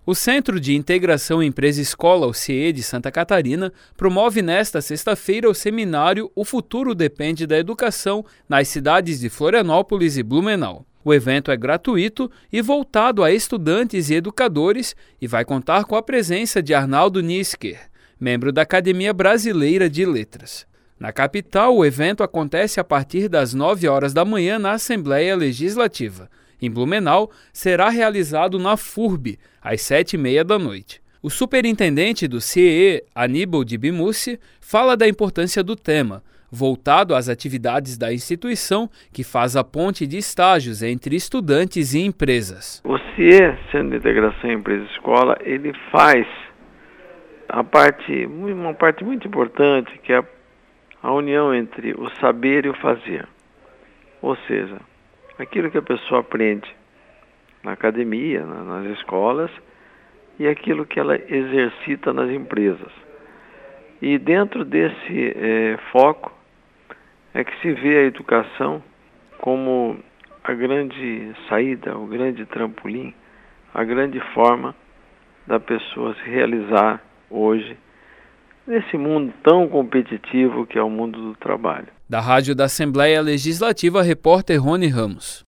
O Centro de Integração Empresa-Escola, o CIE de Santa Catarina, promove nesta sexta-feira o seminário O Futuro Depende da Educação nas cidades de Florianópolis e Blumenau. O evento é gratuito e voltado a estudantes e educadores e vai contar com a presença de Arnaldo Nisker, membro da Academia Brasileira de Letras. Na capital, o evento acontece a partir das 9 horas da manhã na Assembleia Legislativa. Em Blumenau, será realizado na FURB, às 7h30 da noite. O superintendente do CIE, Aníbal de Bimussi, fala da importância do tema, voltado às atividades da instituição, que faz a ponte de estágios entre estudantes e empresas. O CIE, Centro de Integração Empresa-Escola, ele faz uma parte muito importante, que é a união entre o saber e o fazer. Ou seja, aquilo que a pessoa aprende na academia, nas escolas, e aquilo que ela exercita nas empresas. E dentro desse foco é que se vê a educação como a grande saída, o grande trampolim, a grande forma da pessoa se realizar hoje nesse mundo tão competitivo que é o mundo do trabalho. Da Rádio da Assembleia Legislativa, repórter Rony Ramos.